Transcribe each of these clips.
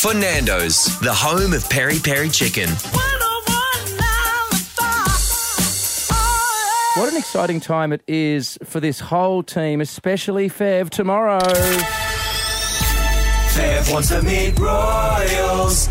for Nando's, the home of Peri Peri Chicken. What an exciting time it is for this whole team, especially Fev tomorrow. Fev wants to meet royals.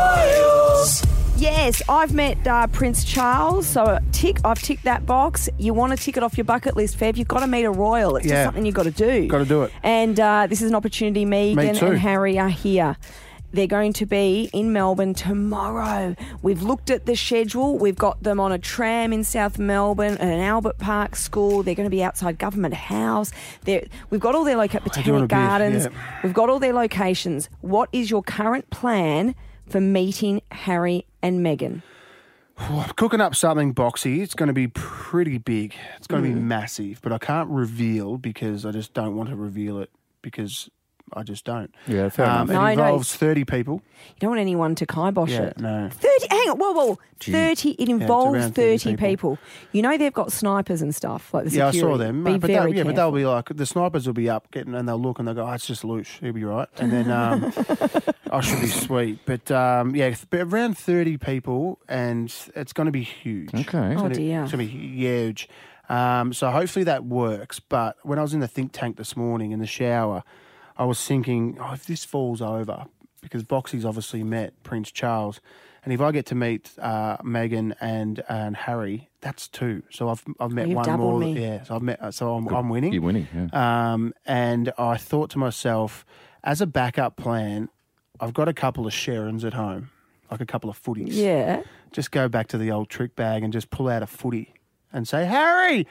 Yes, I've met Prince Charles, so I've ticked that box. You want to tick it off your bucket list, Fev, you've got to meet a royal. It's just something you've got to do. Got to do it. And this is an opportunity. Meghan and Harry are here. They're going to be in Melbourne tomorrow. We've looked at the schedule. We've got them on a tram in South Melbourne at an Albert Park school. They're going to be outside Government House. We've got all their Botanic Gardens. Yeah. We've got all their locations. What is your current plan for meeting Harry and Meghan? I'm cooking up something boxy. It's going to be pretty big. It's going to be massive, but I can't reveal because I just don't want to reveal it because I just don't. Yeah, fair enough. It involves 30 people. You don't want anyone to kibosh it. No. 30, hang on, whoa. Gee. 30, it involves 30 people. You know they've got snipers and stuff, like the security. Yeah, I saw them. Be very but careful. they'll be like, the snipers will be up and they'll look and they'll go, oh, it's just Loosh, he'll be right. And then I should be sweet. But around 30 people and it's going to be huge. Okay. Oh, dear. It's going to be huge. So hopefully that works. But when I was in the think tank this morning in the shower, I was thinking, if this falls over, because Boxy's obviously met Prince Charles, and if I get to meet Meghan and Harry, that's 2. So I've met You've one doubled more. me. Yeah, so I'm winning. You're winning, yeah. And I thought to myself, as a backup plan, I've got a couple of Sharons at home, like a couple of footies. Yeah. Just go back to the old trick bag and just pull out a footy and say, Harry!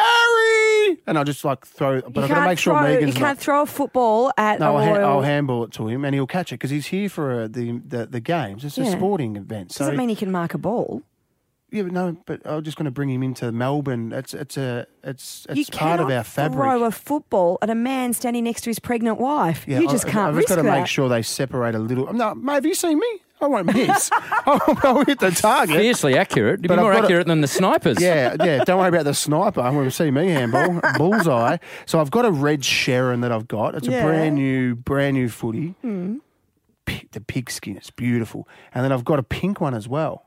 And I'll just throw, but I've got to make sure Megan's You can't throw a football at a royal. I'll handball it to him and he'll catch it because he's here for the games. It's a sporting event. Doesn't mean he can mark a ball. Yeah, but I'm just going to bring him into Melbourne. It's You part of our fabric. throw a football at a man standing next to his pregnant wife. Yeah, You just can't risk that. I've just got to make sure they separate a little. No, mate, have you seen me? I won't miss. I'll hit the target. Fiercely accurate. You'd be But more I've got accurate than the snipers. Yeah. Don't worry about the sniper. We'll see me handball. Bullseye. So I've got a red Sharon that I've got. It's a brand new footy. The pigskin. It's beautiful. And then I've got a pink one as well.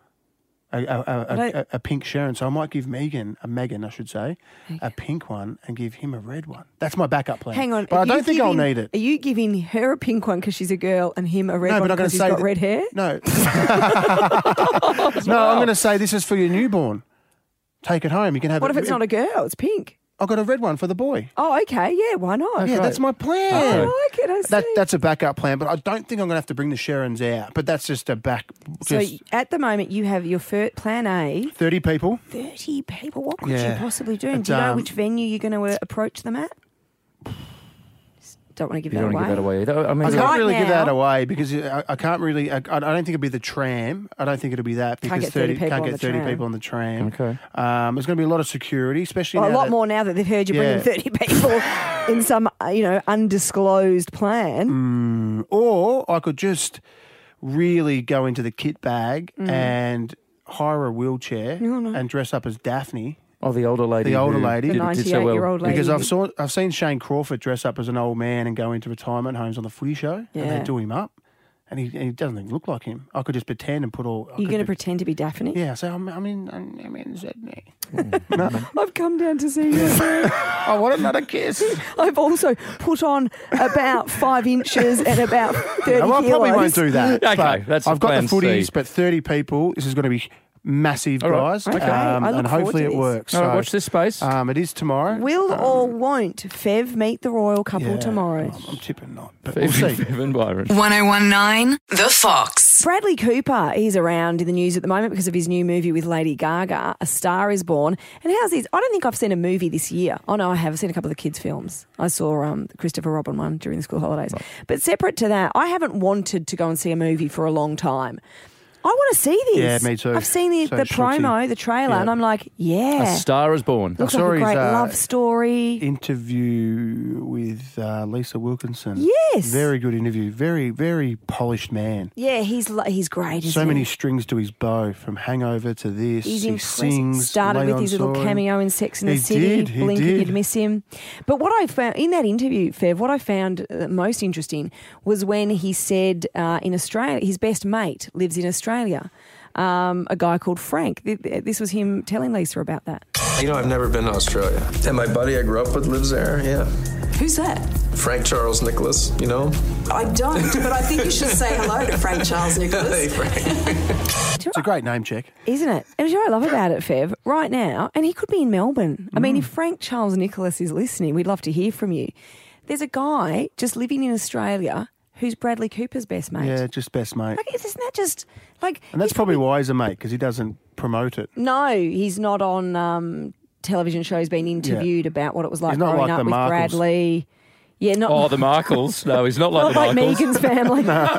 A pink Sharon. So I might give Megan, I should say, a pink one and give him a red one. That's my backup plan. Hang on. But I don't think I'll need it. Are you giving her a pink one because she's a girl and him a red one because he's got red hair? No. No, I'm going to say this is for your newborn. Take it home. You can have What if it's not a girl? It's pink. I've got a red one for the boy. Oh, okay. Yeah, why not? Yeah, that's my plan. I like it. I see. That's a backup plan, but I don't think I'm going to have to bring the Sharons out. But that's just a back. So at the moment, you have your plan A. 30 people. 30 people. What could you Yeah. possibly do? It's, Do you know which venue you're going to approach them at? Don't want to give You that don't want to away. give that away either. I mean, I can't Right really give now- that away because I can't really. I don't think it'll be the tram. I don't think it'll be that because get 30 people can't on get the 30 tram. people on the tram. Okay. There's going to be a lot of security, especially Well, a now lot that- more now that they've heard you bringing 30 people in some, undisclosed plan. Or I could just really go into the kit bag and hire a wheelchair and dress up as Daphne. Oh, the older lady. The older who lady. did The so well. 98-year-old lady. Because I've seen Shane Crawford dress up as an old man and go into retirement homes on the footy show, and Yeah. they do him up, and he doesn't even look like him. I could just pretend and put all. You're going to pretend to be Daphne? Yeah, so I'm in Sydney. I've come down to see you. I want another kiss. I've also put on about 5 inches and about 30 Well, I kilos. probably won't do that. Okay, but that's I've got plan the footies, C. but 30 people. This is going to be massive, All right. guys. Okay, I look and forward hopefully to it this. works. All right, So, watch this space. It is tomorrow. Will or won't Fev meet the royal couple Yeah, tomorrow? I'm tipping not, but we'll see. Evan Byron. 1019 The Fox. Bradley Cooper is around in the news at the moment because of his new movie with Lady Gaga, A Star Is Born. And how's this? I don't think I've seen a movie this year. Oh, no, I have. I've seen a couple of the kids' films. I saw the Christopher Robin one during the school holidays. But separate to that, I haven't wanted to go and see a movie for a long time. I want to see this. Yeah, me too. I've seen the promo, the trailer, and I'm like, A star is born. Looks like a great love story. Interview with Lisa Wilkinson. Yes. Very good interview. Very, very polished man. Yeah, he's great. So many strings to his bow, from Hangover to this. He's he impressive. sings. Started with his little cameo in Sex and the City. Blinking, you'd miss him. But what I found in that interview, Fev, what I found most interesting was when he said in Australia, his best mate lives in Australia. A guy called Frank. This was him telling Lisa about that. You know, I've never been to Australia. And my buddy I grew up with lives there, yeah. Who's that? Frank Charles Nicholas, you know? I don't, but I think you should say hello to Frank Charles Nicholas. Hey, Frank. It's a great name check. Isn't it? And what I love about it, Fev, right now, and he could be in Melbourne. I mean, if Frank Charles Nicholas is listening, we'd love to hear from you. There's a guy just living in Australia who's Bradley Cooper's best mate. Yeah, just best mate. Like, isn't that just like? And that's probably why he's a mate, because he doesn't promote it. No, he's not on television shows being interviewed about what it was like growing like up the with Markles. Bradley. Yeah, not the Markles. No, he's not like not the like Markles. Megan's family.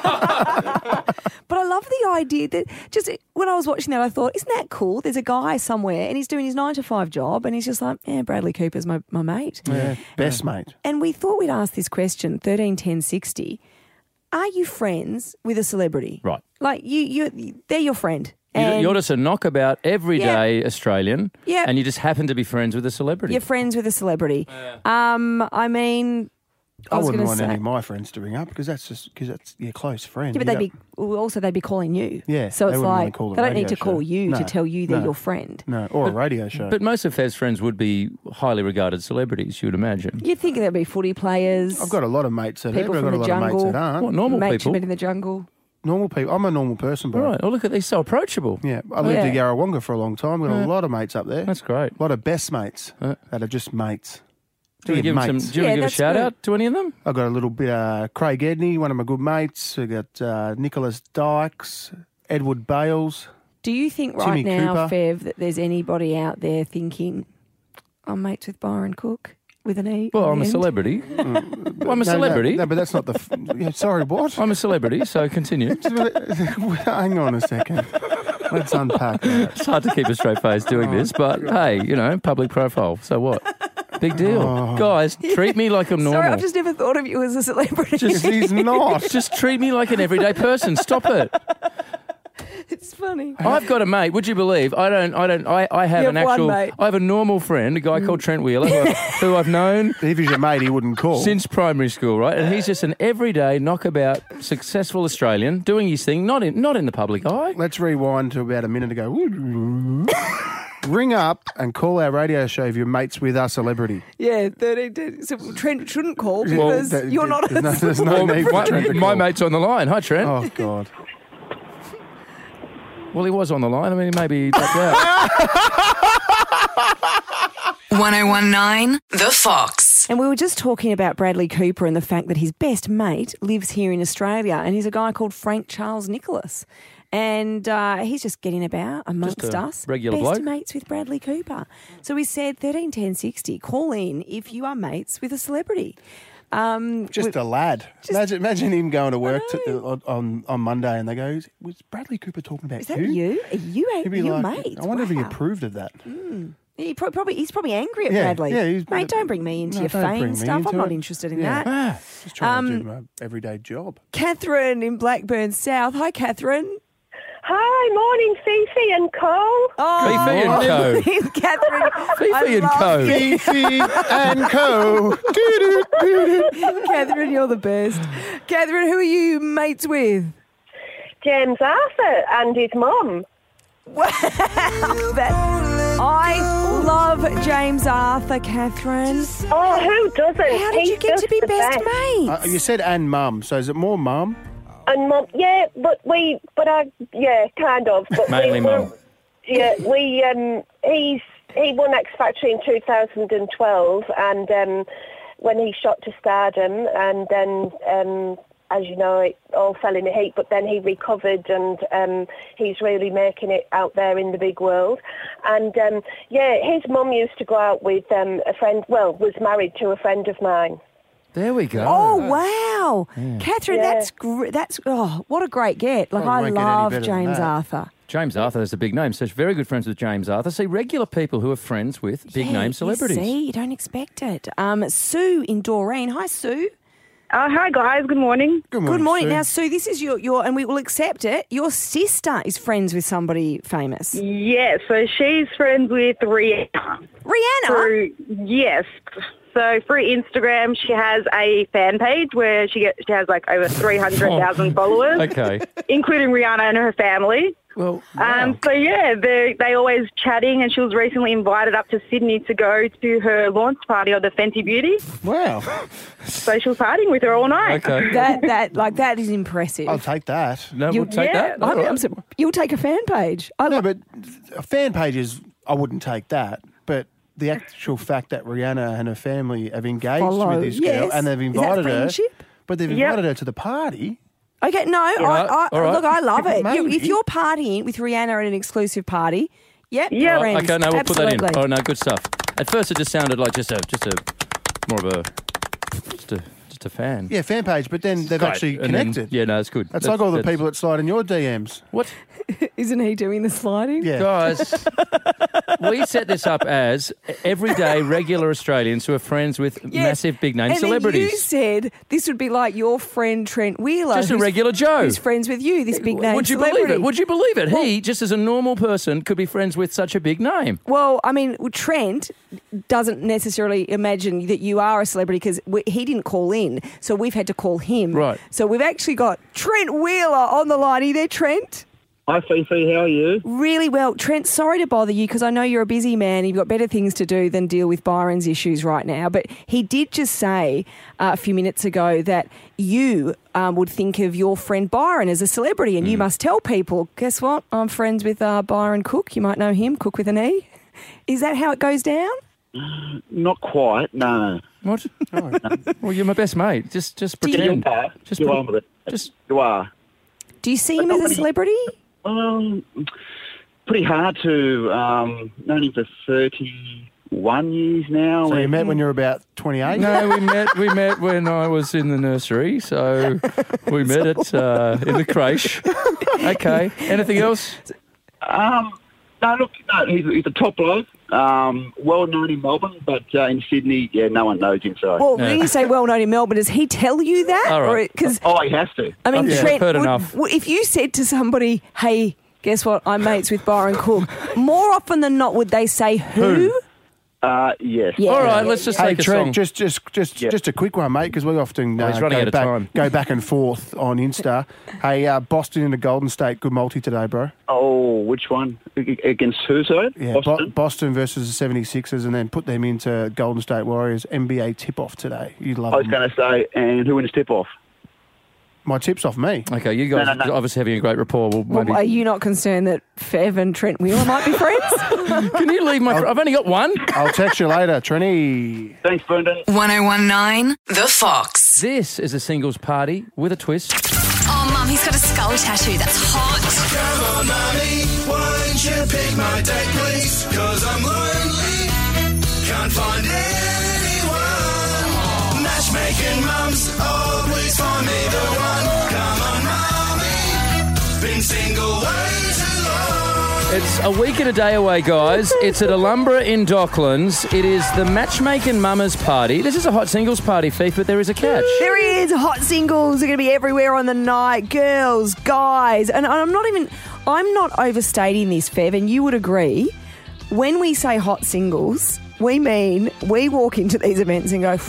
But I love the idea that just when I was watching that, I thought, isn't that cool? There's a guy somewhere and he's doing his 9-to-5 job and he's just like, Bradley Cooper's my mate. Yeah, best mate. And we thought we'd ask this question, 131060. Are you friends with a celebrity? Right. Like, they're your friend. And You're just a knockabout, everyday Australian, Yeah. and you just happen to be friends with a celebrity. You're friends with a celebrity. I mean, I was wouldn't gonna want say, any of my friends to ring up, because that's your close friend. Yeah, but they'd be calling you. Yeah, So they it's wouldn't want to like call the they don't radio need to call show. you No, to tell you they're no. your friend. No, or a radio show. But most of Fev's friends would be highly regarded celebrities, you would imagine. You'd think there'd be footy players. I've got a lot of mates that People have. I've from got the a lot of mates jungle. that aren't. What, normal Mate you people? met in the jungle. Normal people. I'm a normal person, bro. All right. Oh, look at these, so approachable. Yeah, I lived Yeah. in Yarrawonga for a long time. Got a lot of mates up there. That's great. A lot of best mates that are just mates. Do you want to give Yeah, a that's shout good. out to any of them? I've got a little bit Craig Edney, one of my good mates. I've got Nicholas Dykes, Edward Bales. Do you think Timmy right now, Cooper. Fev, that there's anybody out there thinking, I'm mates with Byron Cook with an E? Well, on I'm the a end? celebrity. Well, I'm a celebrity. No, but that's not the... yeah, sorry, what? I'm a celebrity, so continue. Hang on a second. Let's unpack that. It's hard to keep a straight face doing this, but hey, public profile. So what? Big deal. Guys, treat me like I'm normal. Sorry, I've just never thought of you as a celebrity. He's not. Just treat me like an everyday person. Stop it. It's funny. I've got a mate. Would you believe? I have You an have one actual. mate. I have a normal friend, a guy called Trent Wheeler, who I've known If he's your mate, he wouldn't call. since primary school, right? And he's just an everyday knockabout, successful Australian doing his thing, not in the public eye. Let's rewind to about a minute ago. Ring up and call our radio show if you're mates with our celebrity. Yeah, 13. So Trent shouldn't call because That- you're not a There's no need for Trent to my call. mate's on the line. Hi, Trent. Oh, God. Well, he was on the line. I mean, maybe he ducked out. 1019 The Fox. And we were just talking about Bradley Cooper and the fact that his best mate lives here in Australia, and he's a guy called Frank Charles Nicholas. And he's just getting about amongst Just a us. regular best bloke. mates with Bradley Cooper. So we said 131060. Call in if you are mates with a celebrity. Just a lad. Imagine him going to work on Monday and they go, was Bradley Cooper talking about Is that you? Are you He'd be your like, mates? I wonder if he Wow. approved of that. He's probably angry at Yeah, Bradley. yeah, Mate, don't bring me into No, your don't bring fame me stuff. into I'm not it. interested in Yeah. that. Just trying to do my everyday job. Catherine in Blackburn South. Hi, Catherine. Hi, morning, Fifi and Cole. Oh, Fifi and Co. Catherine. Fifi and Co. Fifi and Co. Catherine, you're the best. Catherine, who are you mates with? James Arthur and his mum. I love James Arthur, Catherine. Oh, who doesn't? How did you get to be best mates? You said and mum, so is it more mum? And mum, yeah, kind of. But Mainly mum. Yeah, he won X Factor in 2012, and when he shot to stardom, and then, as you know, it all fell in a heap, but then he recovered, and he's really making it out there in the big world. And, his mum used to go out with a friend, was married to a friend of mine. There we go. Oh, wow. Catherine, that's what a great get. Like, I love James Arthur. James Arthur is a big name. So very good friends with James Arthur. See, regular people who are friends with big name celebrities. You don't expect it. Sue in Doreen. Hi, Sue. Hi, guys. Good morning. Good morning. Sue. Now, Sue, this is your, and we will accept it, your sister is friends with somebody famous. Yeah, so she's friends with Rihanna. Rihanna? Yes. So through Instagram, she has a fan page where she has like over 300,000 followers. Okay. Including Rihanna and her family. Well, wow. So yeah, they always chatting, and she was recently invited up to Sydney to go to her launch party of the Fenty Beauty. Wow. So she was partying with her all night. Okay. That is impressive. I'll take that. No, we'll take that. I mean, you'll take a fan page. But fan pages, I wouldn't take that. But the actual fact that Rihanna and her family have engaged with this girl and they've invited her, but they've invited her to the party. Okay, no, All right. look, I love it. Maybe. If you're partying with Rihanna at an exclusive party, friends. Okay, no, we'll put that in. Absolutely. Oh, no, good stuff. At first, it just sounded like just a fan. Yeah, fan page, but then they've actually connected. No, it's good. That's like all the people that slide in your DMs. What? Isn't he doing the sliding? Yeah. Guys, we set this up as everyday regular Australians who are friends with massive big name celebrities. And you said this would be like your friend Trent Wheeler. Just a regular Joe. Who's friends with you, this big name Would you celebrity. believe it? Would you believe it? He, just as a normal person, could be friends with such a big name. Well, I mean, Trent doesn't necessarily imagine that you are a celebrity because he didn't call in, so we've had to call him. Right. So we've actually got Trent Wheeler on the line. Are you there, Trent? Hi, Fifi. How are you? Really well. Trent, sorry to bother you because I know you're a busy man. You've got better things to do than deal with Byron's issues right now. But he did just say a few minutes ago that you would think of your friend Byron as a celebrity and you must tell people, guess what? I'm friends with Byron Cook. You might know him, Cook with an E. Is that how it goes down? Not quite, no. What? Oh, no. Well, you're my best mate. Just pretend. You are with it. You are. Do you see him as a celebrity? Pretty hard to. Known him for 31 years now. So you met when you were about 28? No, we met when I was in the nursery. So we met in the creche. Okay. Anything else? No, he's a top bloke. Well known in Melbourne, but in Sydney, no one knows him. So. Well, when you say well known in Melbourne, does he tell you that? All right. He has to. I mean, Trent, heard enough. If you said to somebody, "Hey, guess what? I'm mates with Byron Cook," more often than not, would they say who? Yes. Yeah. All right, let's just take a song. Trent, just a quick one, mate, because we often he's running out of time. go back and forth on Insta. Hey, Boston into Golden State, good multi today, bro. Oh, which one? Against who, sorry? Yeah, Boston versus the 76ers, and then put them into Golden State Warriors NBA tip-off today. You'd love it. I was going to say, and who wins tip-off? My tip's off me. Okay, you guys are obviously having a great rapport. Well, are you not concerned that Fev and Trent Wheeler might be friends? Can you leave I've only got one. I'll text you later, Trenny. Thanks, Brendan. 1019 The Fox. This is a singles party with a twist. Oh, Mum, he's got a skull tattoo. That's hot. Come on, mommy, won't you pick my date, please? 'Cause I'm lonely, can't find anyone. Matchmaking mums, oh, please find me the one. Come on, mommy, been single way too long. It's a week and a day away, guys. It's at Alumbra in Docklands. It is the Matchmaking Mamas Party. This is a hot singles party, Fief, but there is a catch. There is. Hot singles are going to be everywhere on the night. Girls, guys. And I'm not overstating this, Fev, and you would agree. When we say hot singles, we mean we walk into these events and go,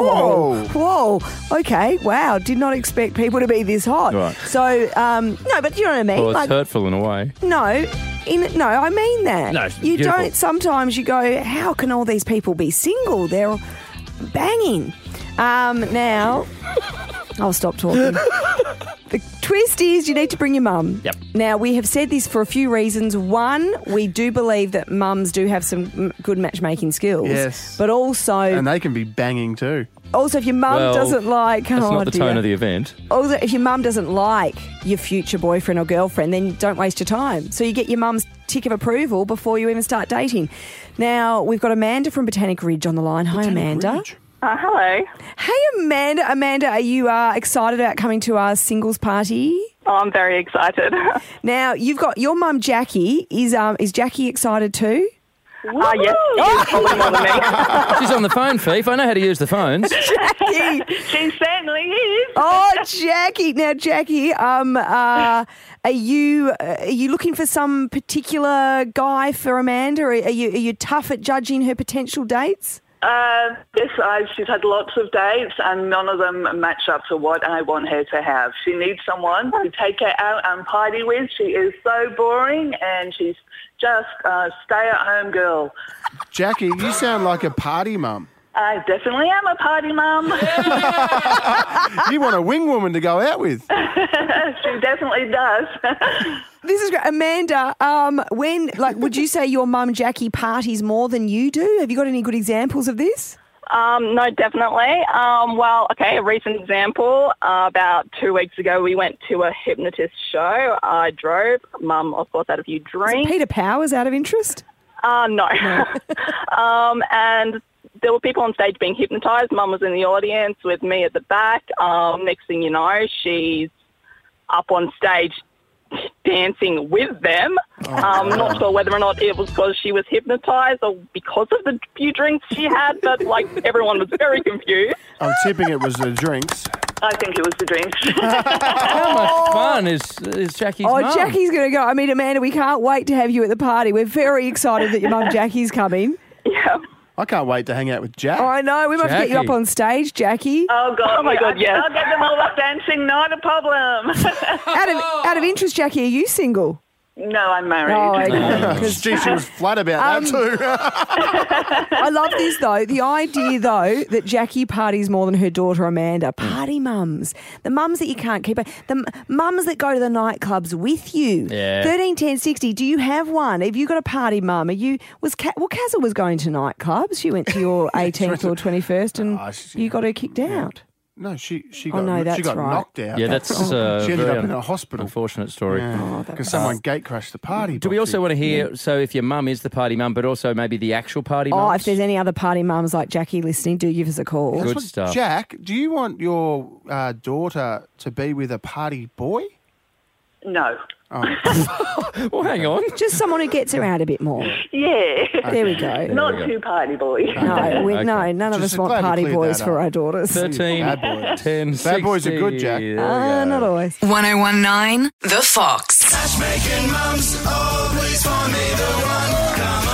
whoa, okay, wow, did not expect people to be this hot. Right. So, no, but you know what I mean? Well, it's hurtful in a way. No, I mean that. No, it's you beautiful. don't. Sometimes you go, how can all these people be single? They're banging. Now, I'll stop talking. The twist is you need to bring your mum. Yep. Now, we have said this for a few reasons. One, we do believe that mums do have some good matchmaking skills. Yes. But also... And they can be banging too. Also, if your mum doesn't like... That's not the tone of the event. Also, if your mum doesn't like your future boyfriend or girlfriend, then don't waste your time. So you get your mum's tick of approval before you even start dating. Now, we've got Amanda from Botanic Ridge on the line. Hi, Amanda. Ridge. Hello. Hey, Amanda. Amanda, are you excited about coming to our singles party? Oh, I'm very excited. Now, you've got your mum, Jackie. Is Jackie excited too? Yes, she is probably more than me. She's on the phone, Fief. I know how to use the phones. Jackie. She certainly is. Oh, Jackie. Now, Jackie, are you looking for some particular guy for Amanda? Are you tough at judging her potential dates? Yes, she's had lots of dates and none of them match up to what I want her to have. She needs someone to take her out and party with. She is so boring and she's just a stay-at-home girl. Jackie, you sound like a party mum. I definitely am a party mum. You want a wing woman to go out with. She definitely does. This is great. Amanda, would you say your mum, Jackie, parties more than you do? Have you got any good examples of this? No, definitely. A recent example. About 2 weeks ago, we went to a hypnotist show. I drove. Mum, of course, had a few drinks. Peter Powers out of interest? No. And there were people on stage being hypnotised. Mum was in the audience with me at the back. Next thing you know, she's up on stage dancing with them. I'm not sure whether or not it was because she was hypnotised or because of the few drinks she had, but everyone was very confused. I'm tipping it was the drinks. I think it was the drinks. How much fun is Jackie's mum? Jackie's going to go. I mean, Amanda, we can't wait to have you at the party. We're very excited that your mum Jackie's coming. Yeah. I can't wait to hang out with Jack. Oh, I know. We might have to get you up on stage, Jackie. Oh, God. Oh, my God, yes. I'll get them all up dancing. Not a problem. Out of interest, Jackie, are you single? No, I'm married. Oh, okay. Gee, she was flat about that too. I love this, though. The idea, though, that Jackie parties more than her daughter Amanda. Party mums. The mums that you can't keep. The mums that go to the nightclubs with you. Yeah. 13, 10, 60. Do you have one? Have you got a party mum? Kazel was going to nightclubs. She went to your 18th or 21st and you got her kicked out. No, she got that's right. knocked out. Yeah, that's she ended up in a hospital. Unfortunate story. Because someone gate crashed the party. Do we also want to hear, so if your mum is the party mum, but also maybe the actual party mum? Oh, if there's any other party mums like Jackie listening, do give us a call. Good stuff. Jack, do you want your daughter to be with a party boy? No. Oh. Well, hang on. Just someone who gets her out a bit more. Yeah. There we go. Not too party boy. No, none of us want party boys for our daughters. 13, Bad boys. 10, Bad boys are good, Jack. Not always. 1019 The Fox. Matchmaking mums always find me the one. Come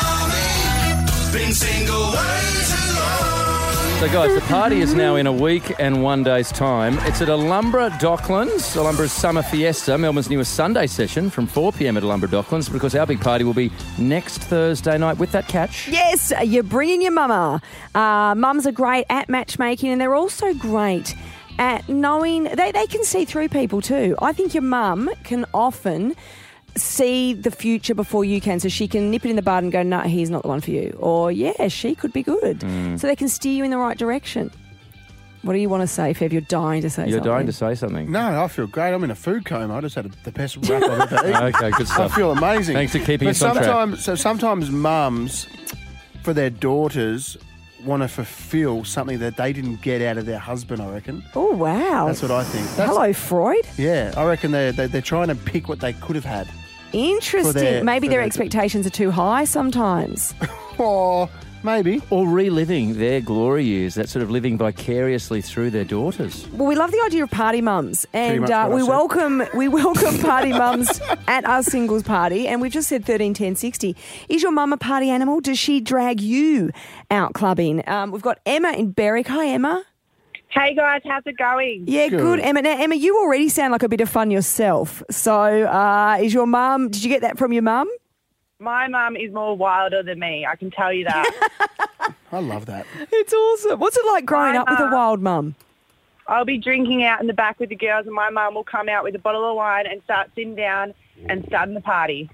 on, mommy. Been single way too long. So, guys, the party is now in a week and 1 day's time. It's at Alumbra Docklands, Alumbra's Summer Fiesta, Melbourne's newest Sunday session from 4 p.m. at Alumbra Docklands, because our big party will be next Thursday night with that catch. Yes, you're bringing your mama. Mums are great at matchmaking, and they're also great at knowing they can see through people too. I think your mum can often see the future before you can, so she can nip it in the bud and go, no, he's not the one for you. Or, yeah, she could be good. So they can steer you in the right direction. What do you want to say, Fev? You're dying to say something. You're dying to say something. No, I feel great. I'm in a food coma. I just had the best wrap I've ever eaten. Okay, good stuff. I feel amazing. Thanks for keeping us on track. Sometimes mums, for their daughters, want to fulfil something that they didn't get out of their husband, I reckon. Oh, wow. That's what I think. Hello, Freud. Yeah, I reckon they're trying to pick what they could have had. Interesting. Maybe their expectations are too high sometimes. Or maybe. Or reliving their glory years, that sort of living vicariously through their daughters. Well, we love the idea of party mums, and we welcome party mums at our singles party. And we've just said 13, 10, 60. Is your mum a party animal? Does she drag you out clubbing? We've got Emma in Berwick. Hi, Emma. Hey guys, how's it going? Yeah, good, Emma. Now, Emma, you already sound like a bit of fun yourself. So, is your mum? Did you get that from your mum? My mum is more wilder than me, I can tell you that. I love that. It's awesome. What's it like growing up with a wild mum? I'll be drinking out in the back with the girls, and my mum will come out with a bottle of wine and start sitting down and starting the party.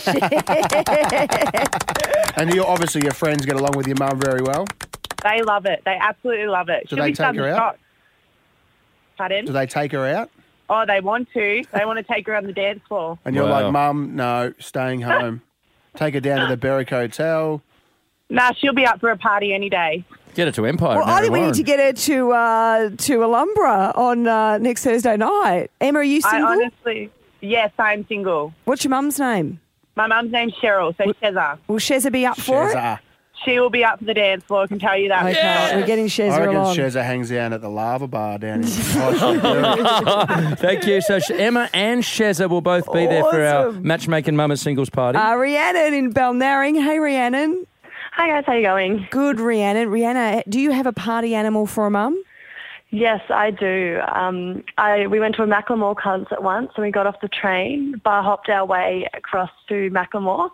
And obviously your friends get along with your mum very well? They love it. They absolutely love it. Do they take her out? Pardon? Do they take her out? Oh, they want to. They want to take her on the dance floor. And you're like, Mum, no, staying home. Take her down to the Berwick Hotel. Nah, she'll be up for a party any day. Get her to Empire. Well, I think we need to get her to Alumbra on next Thursday night. Emma, are you single? Yes, I'm single. What's your mum's name? My mum's name's Cheryl, so Shezza. Will Shezza be up for it? She will be up for the dance floor, I can tell you that. Okay, we're getting Shezza I reckon along. Shezza hangs out at the Lava Bar down in Thank you. So Emma and Shezza will both be there for our Matchmaking Mamas singles party. Rhiannon in Balnarring. Hey, Rhiannon. Hi, guys. How you going? Good, Rhiannon. Rhiannon, do you have a party animal for a mum? Yes, I do. We went to a Macklemore concert once and we got off the train, bar hopped our way across to Macklemore.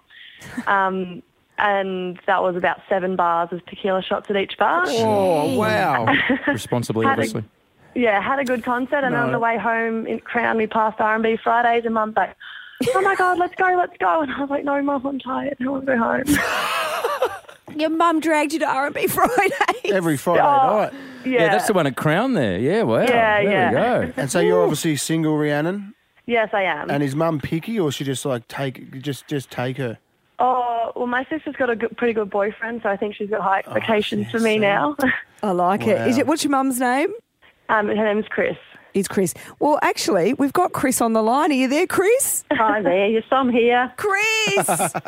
And that was about 7 bars of tequila shots at each bar. Oh, wow. Responsibly, obviously. Had a good concert. And on the way home in Crown, we passed R&B Fridays and Mum's like, oh, my God, let's go. And I was like, no, Mum, I'm tired. I want to go home. Your mum dragged you to R&B Fridays. Every Friday night. Yeah, that's the one at Crown there. Yeah, wow. Yeah, there we go. And so you're obviously single, Rhiannon? Yes, I am. And is Mum picky, or she just like just take her? Oh, well, my sister's got a pretty good boyfriend, so I think she's got high expectations for me now. I like it. What's your mum's name? Her name's Chris. It's Chris. Well, actually, we've got Chris on the line. Are you there, Chris? Hi there. Yes, I'm here. Chris!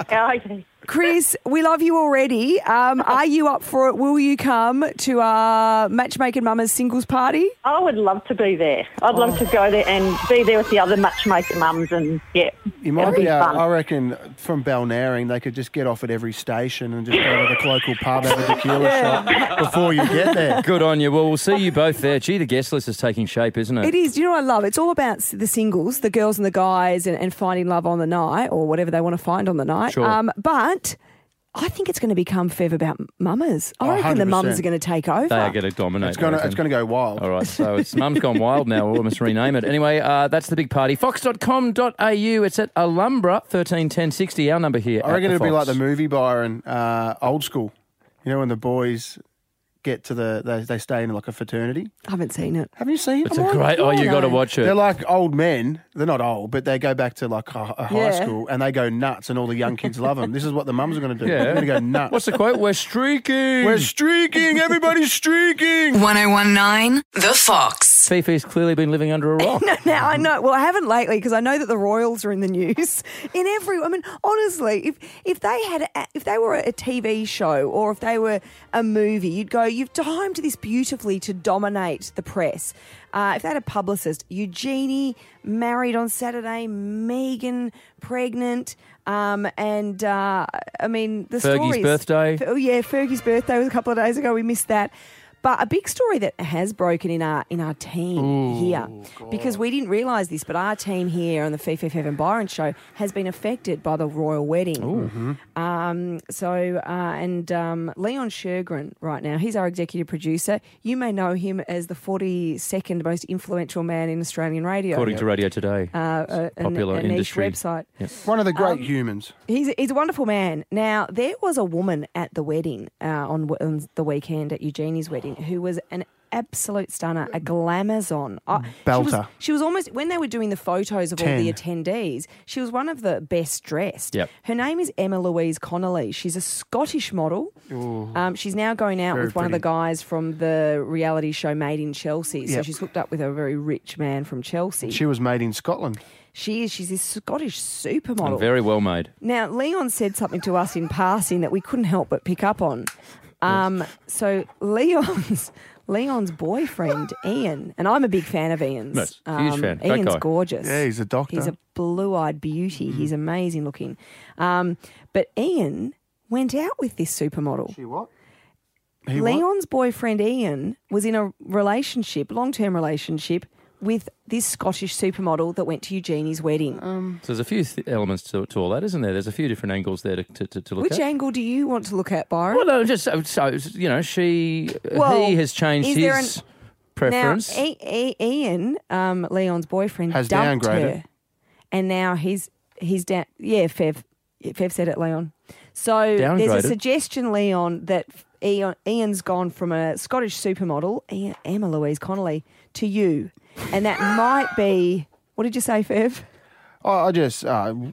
Hi. Chris, we love you already. Are you up for it? Will you come to our Matchmaking Mamas singles party? I would love to be there. I'd love to go there and be there with the other Matchmaking Mums and, You might be, I reckon, from Balnarring, they could just get off at every station and just go to the local pub, have a tequila shot before you get there. Good on you. Well, we'll see you both there. Gee, the guest list is taking shape, isn't it? It is. Do you know what I love? It's all about the singles, the girls and the guys, and finding love on the night or whatever they want to find on the night. Sure. But I think it's going to become Fev about mamas. I reckon the 100%. mums are going to take over. They are going to dominate. It's going to go wild. All right, so it's Mum's Gone Wild now. We'll almost rename it. Anyway, that's the big party. Fox.com.au. It's at Alumbra, 131060, our number here. I reckon at the it'll be Fox. like the movie Byron, Old School. You know, when the boys get to they stay in like a fraternity. I haven't seen it. Have you seen it? It's a great... Oh, you got to watch it. They're like old men. They're not old, but they go back to like a high school and they go nuts and all the young kids love them. This is what the mums are going to do. Yeah. They're going to go nuts. What's the quote? We're streaking. We're streaking. Everybody's streaking. 1019 The Fox. Fifi's clearly been living under a rock. Now I know. Well, I haven't lately because I know that the Royals are in the news. I mean, honestly, if they were a TV show or if they were a movie, you'd go, you've timed this beautifully to dominate the press. If they had a publicist, Eugenie married on Saturday, Meghan pregnant, and I mean the Fergie's stories. birthday. Oh yeah, Fergie's birthday was a couple of days ago. We missed that. But a big story that has broken in our team here, because we didn't realise this, but our team here on the Fifi, Fev and Byron show has been affected by the royal wedding. Leon Shergren right now, he's our executive producer. You may know him as the 42nd most influential man in Australian radio. According to Radio Today. Popular a niche industry. website. Yep. One of the great humans. He's a wonderful man. Now, there was a woman at the wedding on the weekend at Eugenie's wedding who was an absolute stunner, a glamazon. Belter. She was almost, when they were doing the photos of all 10. the attendees, she was one of the best dressed. Yep. Her name is Emma Louise Connolly. She's a Scottish model. She's now going out Very with one of the pretty. guys from the reality show Made in Chelsea. So Yep. she's hooked up with a very rich man from Chelsea. She was made in Scotland. She is. She's this Scottish supermodel. And very well made. Now, Leon said something to us in passing that we couldn't help but pick up on. So Leon's boyfriend, Ian, and I'm a big fan of Ian's. Yes, huge fan. Great Ian's guy. gorgeous. Yeah, he's a doctor. He's a blue-eyed beauty. He's amazing looking. But Ian went out with this supermodel. She what? Leon's boyfriend, Ian, was in a relationship, long-term relationship, with this Scottish supermodel that went to Eugenie's wedding. So there's a few elements to all that, isn't there? There's a few different angles there to look Which at. angle do you want to look at, Byron? Well, no, just so he has changed is there his preference. Now, Ian, Leon's boyfriend, Has dumped downgraded. her, and now he's down. Yeah, Fev said it, Leon. So there's Downgraded? a suggestion, Leon, that Ian's gone from a Scottish supermodel, Emma Louise Connolly, to you, and that might be. What did you say, Fev? I just,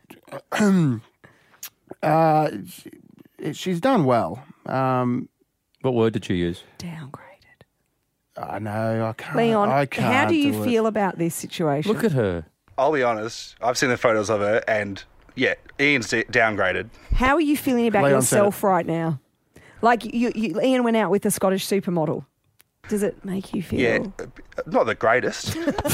she's done well. What word did you use? Downgraded. I know, I can't. Leon, I can't how do you it. feel about this situation? Look at her. I'll be honest. I've seen the photos of her, and yeah, Ian's downgraded. How are you feeling about Leon said yourself right now? Like Ian went out with a Scottish supermodel. Does it make you feel? Yeah, not the greatest.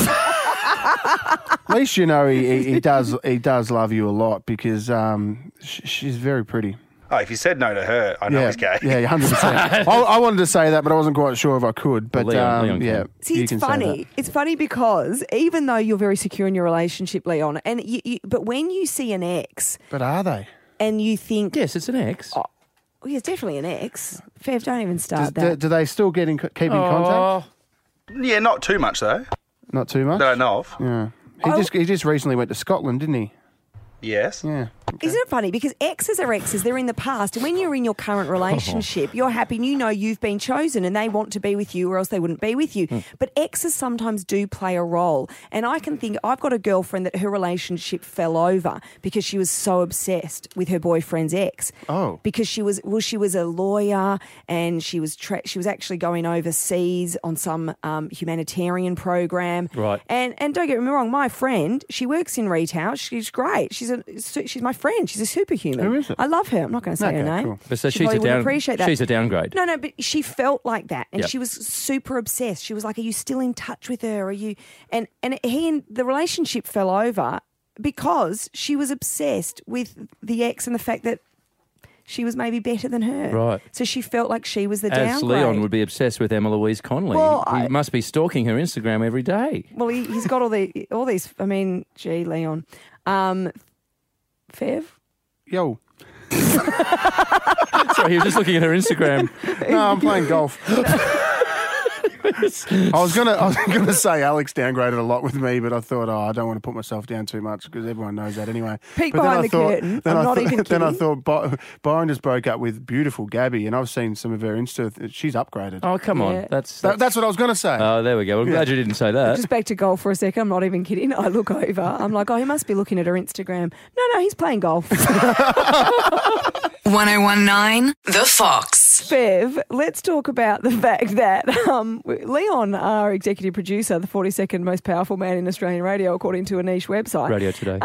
At least you know he does love you a lot because she's very pretty. Oh, if you said no to her, I know he's gay. Yeah, 100%. I wanted to say that, but I wasn't quite sure if I could. But Leon yeah, See, you it's can say funny. that. It's funny because even though you're very secure in your relationship, Leon, and but when you see an ex, But are they? and you think, Yes, it's an ex. oh, yeah, it's definitely an ex. Fev, don't even start that. Do they still keep in contact? Yeah, not too much though. Not too much. That I know of. Yeah. He just recently went to Scotland, didn't he? Yes. Yeah. Isn't it funny? Because exes are exes, they're in the past. And when you're in your current relationship, you're happy and you know you've been chosen and they want to be with you or else they wouldn't be with you. But exes sometimes do play a role. And I can think, I've got a girlfriend that her relationship fell over because she was so obsessed with her boyfriend's ex. Oh. Because she was a lawyer and she was actually going overseas on some humanitarian program. Right. And don't get me wrong, my friend, she works in retail. She's great. She's my friend. She's a superhuman. Who is it? I love her. I'm not going to say her name. Cool. But so She she's probably a wouldn't appreciate that. She's a downgrade. No, but she felt like that, and Yep. she was super obsessed. She was like, "Are you still in touch with her? Are you?" And the relationship fell over because she was obsessed with the ex and the fact that she was maybe better than her. Right. So she felt like she was the As downgrade. Leon would be obsessed with Emma Louise Connolly. Well, he must be stalking her Instagram every day. Well, he's got all these. I mean, gee, Leon. Fev? Yo. Sorry, he was just looking at her Instagram. No, I'm playing golf. I was gonna say Alex downgraded a lot with me, but I thought, I don't want to put myself down too much because everyone knows that anyway. Peek But then behind I the thought- curtain. Then I'm I not thought- even Then I kidding. thought Byron just broke up with beautiful Gabby, and I've seen some of her Insta. She's upgraded. Oh, come on. Yeah. That's That's what I was going to say. Oh, there we go. I'm glad you didn't say that. Just back to golf for a second. I'm not even kidding. I look over. I'm like, oh, he must be looking at her Instagram. No, he's playing golf. 1019 The Fox. Fev, let's talk about the fact that Leon, our executive producer, the 42nd most powerful man in Australian radio, according to a niche website. Radio Today.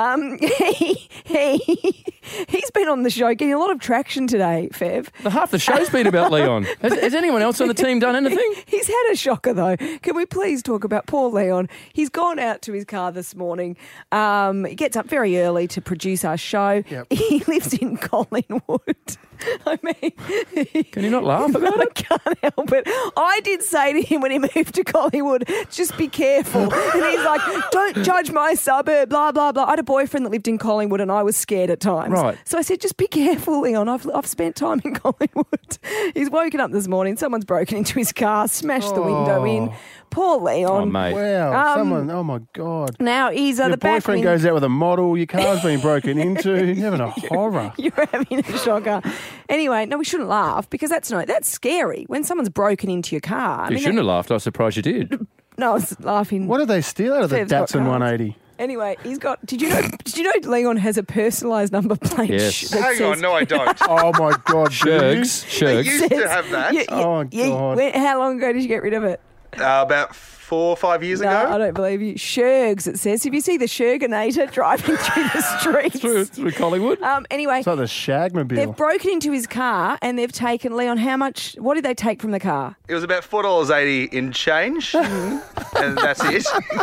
He's been on the show getting a lot of traction today, Fev. Half the show's been about Leon. Has anyone else on the team done anything? He's had a shocker, though. Can we please talk about poor Leon? He's gone out to his car this morning. He gets up very early to produce our show. Yep. He lives in Collingwood. I mean... Can you not laugh about it? I can't help it. I did say to him when he moved to Collingwood, just be careful. And he's like, don't judge my suburb, blah, blah, blah. I had a boyfriend that lived in Collingwood and I was scared at times. Right. So I said, just be careful, Leon. I've spent time in Collingwood. He's woken up this morning. Someone's broken into his car, smashed the window in. Poor Leon. Oh, mate. Wow, someone! Oh my God! Now he's Your the back boyfriend goes out with a model. Your car's been broken into. You're having a horror. You're having a shocker. Anyway, no, we shouldn't laugh because that's scary when someone's broken into your car. You shouldn't have laughed. I was surprised you did. No, I was laughing. What did they steal out of the Fev's got Datsun cards. 180? Anyway, he's got. Did you know Leon has a personalised number plate? Yes. that Hang says- on, no, I don't. Oh my God! Shergs. used to have that. Oh, God. How long ago did you get rid of it? About 4 or 5 years No, I ago. don't believe you. Shergs, it says. If you see the Sherganator driving through the streets. Through Collingwood. Anyway, It's like the Shagmobile. they've broken into his car and they've taken, Leon, how much? What did they take from the car? It was about $4.80 in change, and that's it.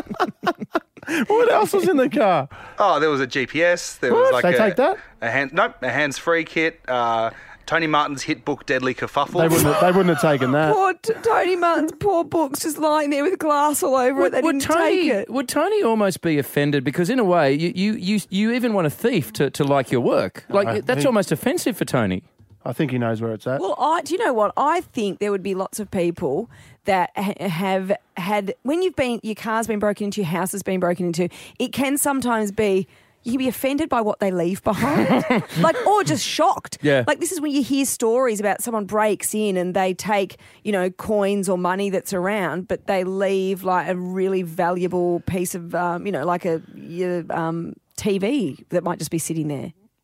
What else was in the car? Oh, there was a GPS. There was like They take that? a hands-free kit. Tony Martin's hit book Deadly Kerfuffle. They wouldn't have taken that. Poor Tony Martin's poor book's just lying there with glass all over it. They didn't take it. Would Tony almost be offended? Because in a way, you even want a thief to like your work. That's almost offensive for Tony. I think he knows where it's at. Well, do you know what? I think there would be lots of people that have had, when your car's been broken into, your house has been broken into, it can sometimes be, you can be offended by what they leave behind. Or just shocked. Yeah. Like this is when you hear stories about someone breaks in and they take, coins or money that's around, but they leave like a really valuable piece of, like your TV that might just be sitting there.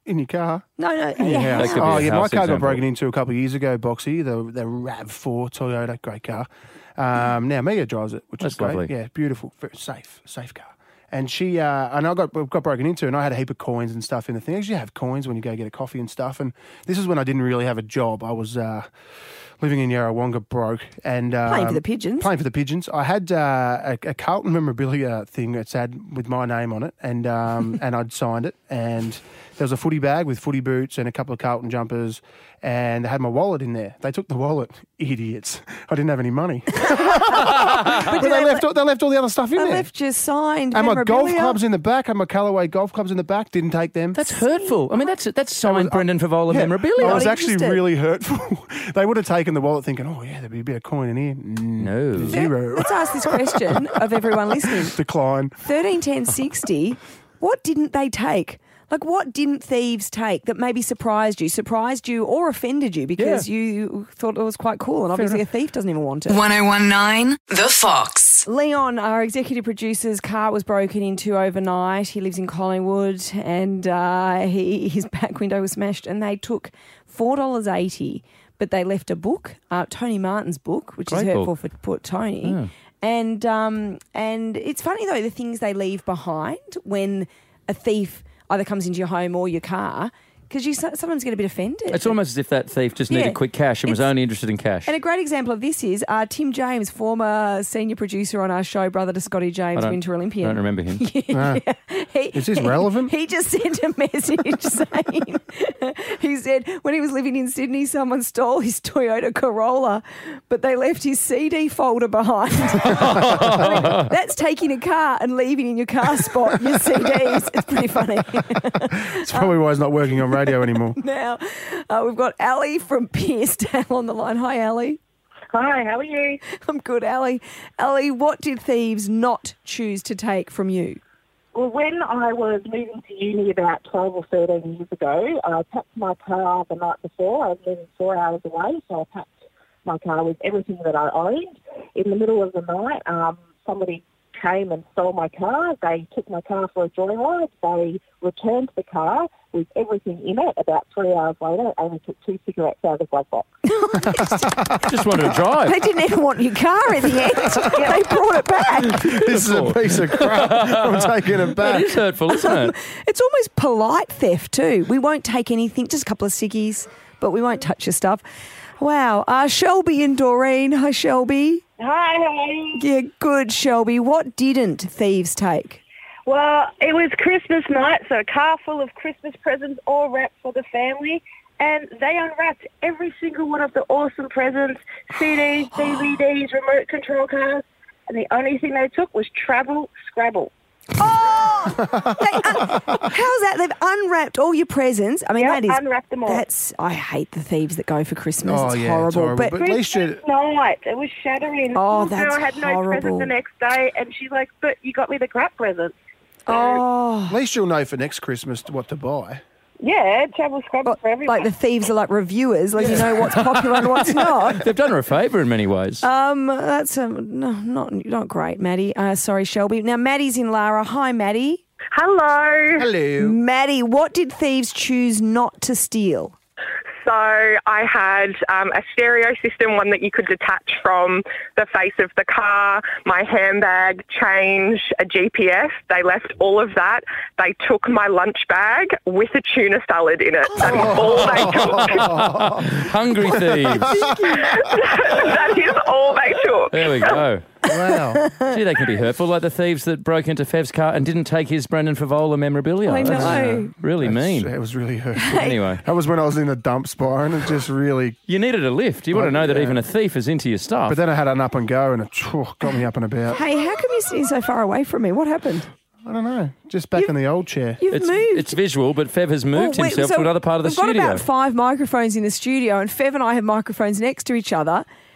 In your car? No, In your house. That could be Oh, a yeah, my house car got example. broken into a couple of years ago, Boxy, the RAV4 Toyota, great car. Now Mia drives it, which That's is great. lovely. Yeah, beautiful, very safe car. And she and I got broken into, and I had a heap of coins and stuff in the thing. I usually have coins when you go get a coffee and stuff. And this is when I didn't really have a job. I was living in Yarrawonga, broke, and Playing for the Pigeons. Playing for the Pigeons. I had a Carlton memorabilia thing that's had with my name on it, and and I'd signed it. And there was a footy bag with footy boots and a couple of Carlton jumpers, and they had my wallet in there. They took the wallet, idiots. I didn't have any money. But they left all the other stuff in They there. left your signed And my golf memorabilia. clubs in the back. I had my Callaway golf clubs in the back. Didn't take them. That's hurtful. I mean, that's signed Brendan Favola memorabilia. I was actually interested. really hurtful. They would have taken the wallet thinking, oh, yeah, there'd be a bit of coin in here. No. Zero. Let's ask this question of everyone listening. Decline. 13, 10, 60, what didn't they take? Like, what didn't thieves take that maybe surprised you or offended you because you thought it was quite cool? And obviously a thief doesn't even want it. 1019 The Fox. Leon, our executive producer's car was broken into overnight. He lives in Collingwood, and his back window was smashed, and they took $4.80, but they left a book, Tony Martin's book, which Great is hurtful book. for Tony. Yeah. And it's funny, though, the things they leave behind when a thief either comes into your home or your car, because you sometimes get a bit offended. It's almost as if that thief just needed Yeah. quick cash and was It's- only interested in cash. And a great example of this is Tim James, former senior producer on our show, brother to Scotty James, Winter Olympian. I don't remember him. Is this relevant? He just sent a message saying, he said when he was living in Sydney, someone stole his Toyota Corolla, but they left his CD folder behind. I mean, that's taking a car and leaving in your car spot your CDs. It's pretty funny. It's probably why he's not working on radio anymore. Now, we've got Ali from Pearcedale on the line. Hi, Ali. Hi, how are you? I'm good, Ali. Ali, what did thieves not choose to take from you? Well, when I was moving to uni about 12 or 13 years ago, I packed my car the night before. I was living 4 hours away, so I packed my car with everything that I owned. In the middle of the night, somebody came and stole my car. They took my car for a joyride. They returned the car with everything in it. About 3 hours later, I only took 2 cigarettes out of the glove box. Just wanted to drive. They didn't even want your car in the end. They brought it back. This is a piece of crap. I'm taking it back. That is hurtful, isn't it? It's almost polite theft too. We won't take anything, just a couple of ciggies, but we won't touch your stuff. Wow. Shelby and Doreen. Hi, Shelby. Hi, how are you? Yeah, good, Shelby. What didn't thieves take? Well, it was Christmas night, so a car full of Christmas presents all wrapped for the family, and they unwrapped every single one of the awesome presents, CDs, DVDs, remote control cars, and the only thing they took was Travel Scrabble. Oh! How's that? They've unwrapped all your presents. I mean, Yep, that is... unwrapped them all. I hate the thieves that go for Christmas. Oh, it's yeah, horrible. it's horrible. But at least you... Christmas night, it was shattering. Oh, The that's girl had no horrible. present the next day, and she's like, but you got me the crap present. Oh. At least you'll know for next Christmas what to buy. Yeah, Travel Scrabble for everyone. Like the thieves are like reviewers, like you know what's popular and what's not. They've done her a favour in many ways. That's no, not great, Maddie. Sorry, Shelby. Now, Maddie's in Lara. Hi, Maddie. Hello. Hello. Maddie, what did thieves choose not to steal? So I had a stereo system, one that you could detach from the face of the car, my handbag, change, a GPS. They left all of that. They took my lunch bag with a tuna salad in it. That is all they took. Hungry thieves. That is all they took. There we go. Wow. Gee, they can be hurtful, like the thieves that broke into Fev's car and didn't take his Brendan Favola memorabilia. I know. That's, really mean. It was really hurtful. Anyway. That was when I was in the dumps, Byron. It just really... You needed a lift. You want to know that yeah. even a thief is into your stuff. But then I had an up and go and it got me up and about. Hey, how come you're sitting so far away from me? What happened? I don't know. Just back in the old chair. You've moved. It's visual, but Fev has moved Well, himself to another part of the we've studio. got about 5 microphones in the studio, and Fev and I have microphones next to each other.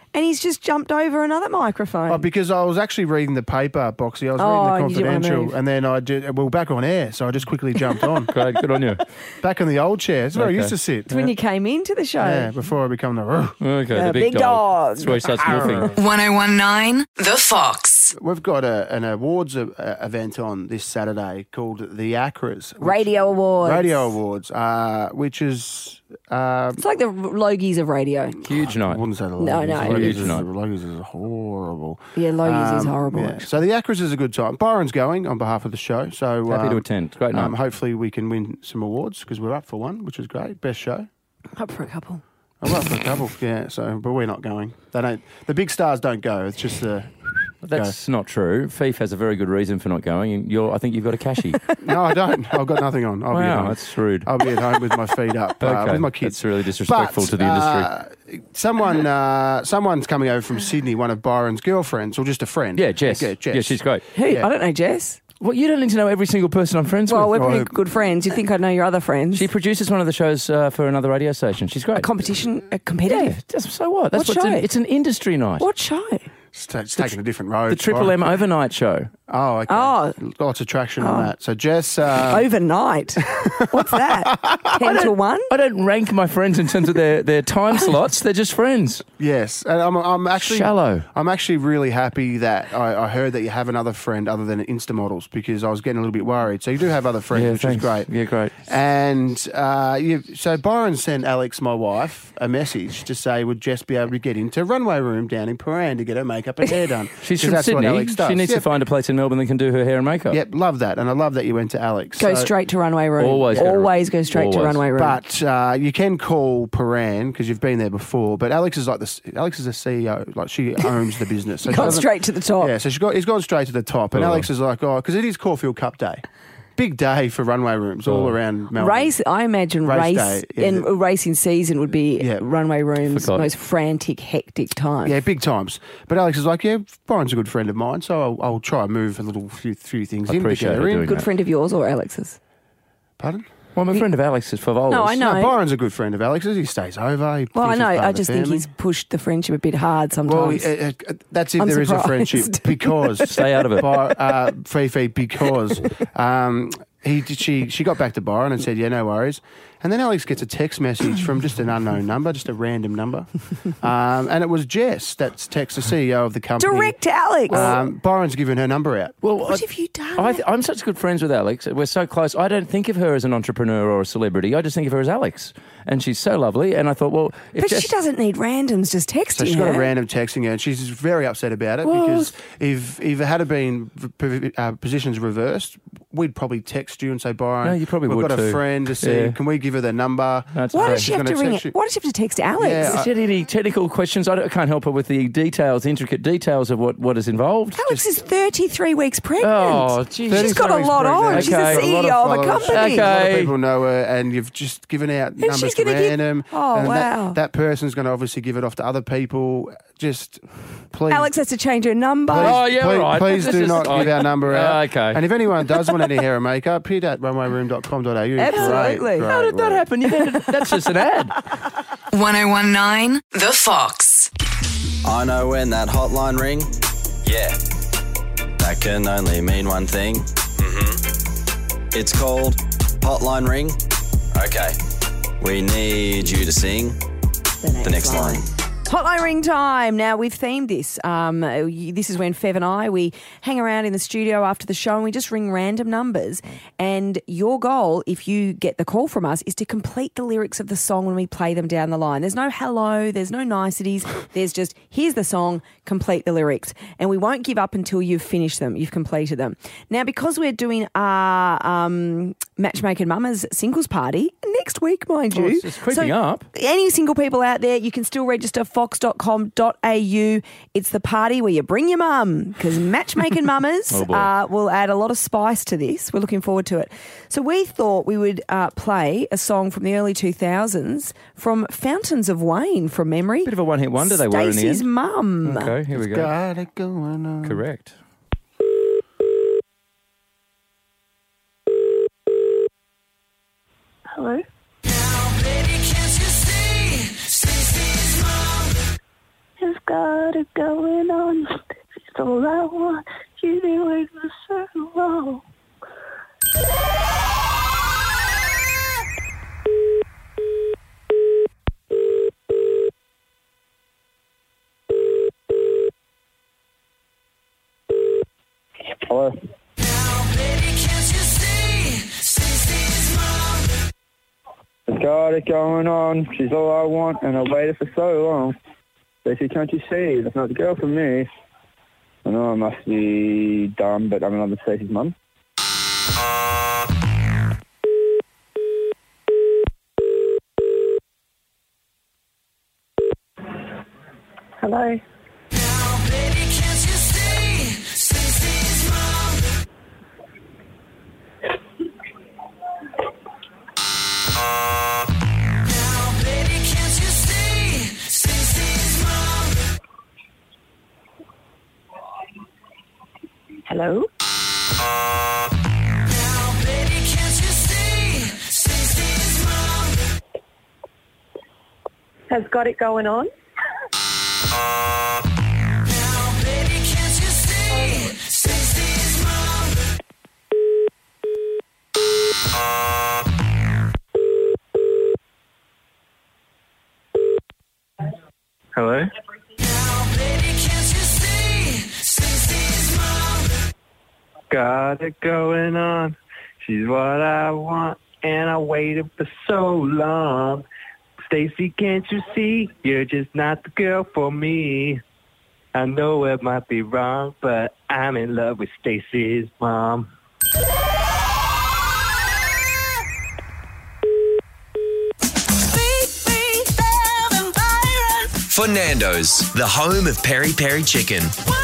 and he's just jumped over another microphone. Oh, because I was actually reading the paper, Boxy. I was reading the Confidential, and then we were back on air, so I just quickly jumped on. Great, good on you. Back in the old chair. It's where I used to sit. It's when you came into the show. Yeah, before I become the... Okay, the big dog. That's where he starts morphing. 1019 The Fox. We've got an awards event on this Saturday called the ACRAs. Radio Awards. Which is... it's like the Logies of radio. Huge night. I wouldn't say the Logies. No. Huge night. Logies is horrible. Yeah, Logies is horrible. Yeah. So the ACRAs is a good time. Byron's going on behalf of the show. So happy to attend. Great night. Hopefully we can win some awards because we're up for one, which is great. Best show. Up for a couple. I'm up for a couple, yeah. So, but we're not going. They don't. The big stars don't go. It's just the... That's not true. Fief has a very good reason for not going. And I think you've got a cashy. No, I don't. I've got nothing on. I'll be at home. That's rude. I'll be at home with my feet up with my kids. That's really disrespectful to the industry. Someone's coming over from Sydney, one of Byron's girlfriends, or just a friend. Yeah, Jess. Yeah, Jess. Yeah, she's great. Hey, Yeah. I don't know Jess. Well, you don't need to know every single person I'm friends Well, with. we're pretty good friends. You'd think I'd know your other friends. She produces one of the shows for another radio station. She's great. A competitive? Yeah, so what? That's What show? It's an industry night. What show? It's taking a different road. The Triple M overnight show. Oh, okay. Oh. Lots of traction on that. So, Jess... Overnight? What's that? 10 to 1? I don't rank my friends in terms of their time slots. They're just friends. Yes. And I'm actually... Shallow. I'm actually really happy that I heard that you have another friend other than Instamodels because I was getting a little bit worried. So you do have other friends, which thanks. is great. Yeah, great. And so Byron sent Alex, my wife, a message to say, would Jess be able to get into Runway Room down in Paran to get her makeup and hair done? She's 'Cause from that's Sydney. what Alex does. She needs to find a place in Melbourne that can do her hair and makeup. Yep, love that. And I love that you went to Alex. Go straight to Runway Room. Always go straight to Runway Room. But you can call Paran because you've been there before. But Alex is Alex is a CEO. Like she owns the business. So Gone straight to the top. Yeah, so he's gone straight to the top. And Alex is like, because it is Caulfield Cup Day. Big day for runway rooms all around Melbourne. I imagine race day, yeah. and racing season would be Runway Room's most frantic, hectic time. Yeah, big times. But Alex is like, Byron's a good friend of mine, so I'll try and move a few things in. Appreciate her doing Good that. friend of yours or Alex's? Pardon? Well, I'm a friend of Alex's for Volas. No, I know. No, Byron's a good friend of Alex's. He stays over. Well, I know. I just think he's pushed the friendship a bit hard sometimes. Well, that's if there is a friendship because stay out of it, Fifi. Because she got back to Byron and said, "Yeah, no worries." And then Alex gets a text message from just an unknown number, just a random number, and it was Jess that's texted the CEO of the company. Direct to Alex. Byron's given her number out. Well, what have you done? I'm such good friends with Alex. We're so close. I don't think of her as an entrepreneur or a celebrity. I just think of her as Alex. And she's so lovely. And I thought, well... But she doesn't need randoms just texting So she's got a random texting her, and she's very upset about it because if it had been positions reversed, we'd probably text you and say, Byron, no, you probably we've would got a friend to see. Can we give her the number? Why does she have to ring it? Why does she have to text Alex? Is there any technical questions? I can't help her with the intricate details of what is involved. Alex is 33 weeks pregnant. Oh, geez. She's got a lot on. She's the CEO of a company. A lot of people know her, and you've just given out numbers to random. And wow. That person's going to obviously give it off to other people. Just please. Alex has to change her number. Please do not give our number out. Okay. And if anyone does want any hair and makeup, hit at runwayroom.com.au. Absolutely. How did that happen? That's just an ad. 1019 The Fox. I know when that hotline ring. Yeah. That can only mean one thing. Mm-hmm. It's called Hotline Ring. Okay. We need you to sing the next line. Hotline ring time. Now, we've themed this. This is when Fev and I, we hang around in the studio after the show and we just ring random numbers. And your goal, if you get the call from us, is to complete the lyrics of the song when we play them down the line. There's no hello, there's no niceties. There's just, here's the song, complete the lyrics. And we won't give up until you've finished them, you've completed them. Now, because we're doing our Matchmaking Mamas singles party next week, mind you. It's creeping up. Any single people out there, you can still register fox.com.au. It's the party where you bring your mum, because Matchmaking Mamas will add a lot of spice to this. We're looking forward to it. So we thought we would play a song from the early 2000s from Fountains of Wayne from memory. Bit of a one-hit wonder they were in the end. Stacey's mum. Okay, here we go. Got it going on. Correct. Hello? Who's got it going on. It's all I want. You've been waiting for so long. Hello. It's got it going on. She's all I want, and I waited for so long. Stacey, can't you see? That's not the girl for me. I know I must be dumb, but I'm in love with Stacey's mum. Hello. Hello? Has got it going on? Hello? Got it going on. She's what I want, and I waited for so long. Stacey, can't you see? You're just not the girl for me. I know it might be wrong, but I'm in love with Stacey's mom. For Nando's, the home of peri peri chicken.